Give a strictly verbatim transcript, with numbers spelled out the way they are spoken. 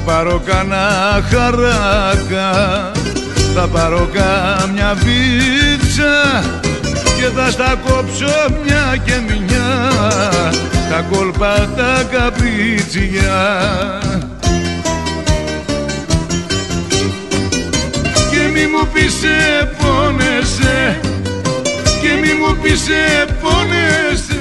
πάρω κανένα χαράκα, θα πάρω κάμια βίτσα και θα στα κόψω μια και μια τα κόλπα τα καπρίτσια. Και μη μου πεις σε πόνεσαι, και μη μου πεις σε πόνεσαι,